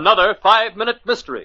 another 5-minute mystery.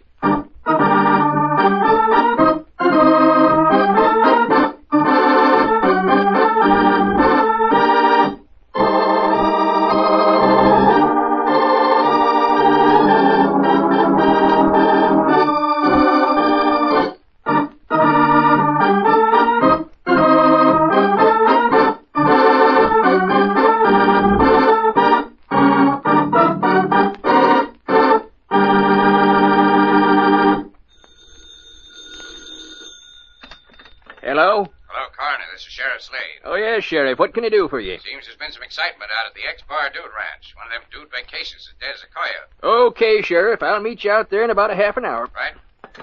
Hello? Hello, Coroner. This is Sheriff Slade. Oh, yes, Sheriff. What can I do for you? Seems there's been some excitement out at the ex-Bar Dude Ranch. One of them dude vacations is dead as a coyote. Okay, Sheriff. I'll meet you out there in about a half an hour. Right?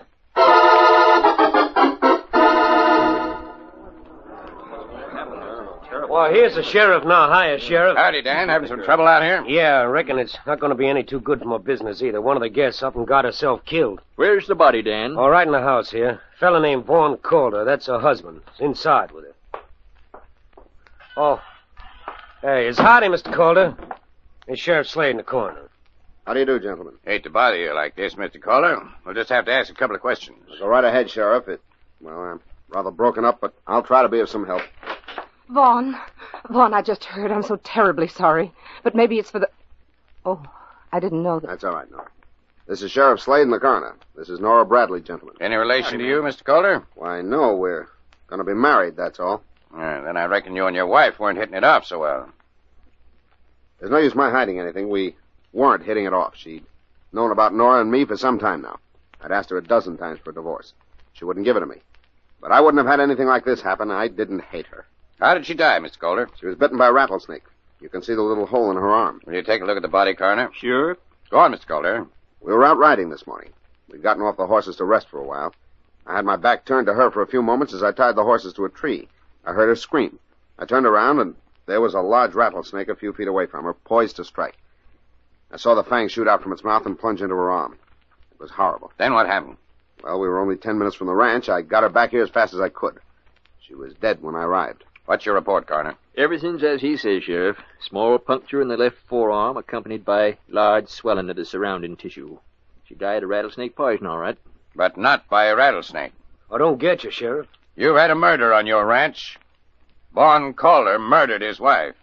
Well, here's the sheriff now. Hiya, Sheriff. Howdy, Dan. Having some trouble out here? Yeah, I reckon it's not going to be any too good for my business either. One of the guests up and got herself killed. Where's the body, Dan? All right in the house here. Fella named Vaughn Calder. That's her husband. He's inside with her. Oh. Hey, it's howdy, Mr. Calder. It's Sheriff Slade in the corner. How do you do, gentlemen? Hate to bother you like this, Mr. Calder. We'll just have to ask a couple of questions. Go right ahead, Sheriff. I'm rather broken up, but I'll try to be of some help. Vaughn, I just heard. I'm so terribly sorry. But maybe it's for the... Oh, I didn't know that. That's all right, Nora. This is Sheriff Slade in the coroner. This is Nora Bradley, gentlemen. Any relation to you, Mr. Calder? Why, no, we're going to be married, that's all. Then I reckon you and your wife weren't hitting it off so well. There's no use my hiding anything. We weren't hitting it off. She'd known about Nora and me for some time now. I'd asked her a dozen times for a divorce. She wouldn't give it to me. But I wouldn't have had anything like this happen. I didn't hate her. How did she die, Mr. Calder? She was bitten by a rattlesnake. You can see the little hole in her arm. Will you take a look at the body, Coroner? Sure. Go on, Mr. Calder. We were out riding this morning. We'd gotten off the horses to rest for a while. I had my back turned to her for a few moments as I tied the horses to a tree. I heard her scream. I turned around, and there was a large rattlesnake a few feet away from her, poised to strike. I saw the fangs shoot out from its mouth and plunge into her arm. It was horrible. Then what happened? Well, we were only 10 minutes from the ranch. I got her back here as fast as I could. She was dead when I arrived. What's your report, Coroner? Everything's as he says, Sheriff. Small puncture in the left forearm, accompanied by large swelling of the surrounding tissue. She died of rattlesnake poison, all right. But not by a rattlesnake. I don't get you, Sheriff. You've had a murder on your ranch. Vaughn Calder murdered his wife.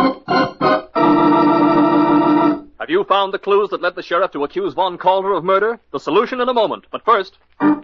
Have you found the clues that led the sheriff to accuse Vaughn Calder of murder? The solution in a moment. But first...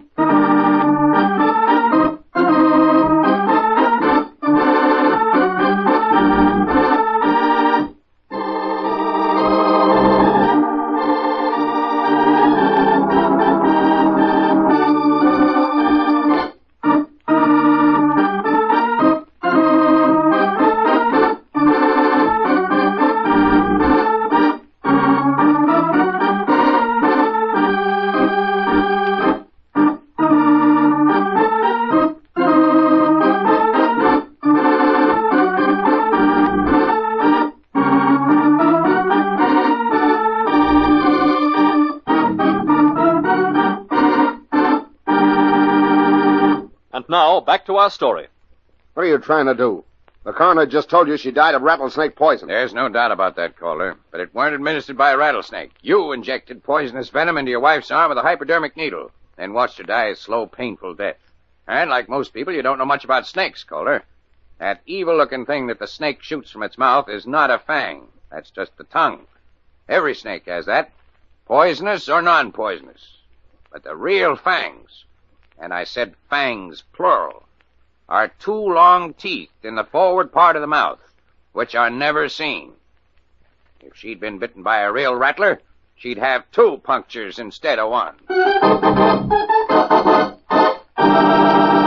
Now, back to our story. What are you trying to do? The coroner just told you she died of rattlesnake poison. There's no doubt about that, Calder. But it weren't administered by a rattlesnake. You injected poisonous venom into your wife's arm with a hypodermic needle, then watched her die a slow, painful death. And like most people, you don't know much about snakes, Calder. That evil-looking thing that the snake shoots from its mouth is not a fang. That's just the tongue. Every snake has that, poisonous or non-poisonous. But the real fangs, and I said fangs, plural, are two long teeth in the forward part of the mouth, which are never seen. If she'd been bitten by a real rattler, she'd have two punctures instead of one.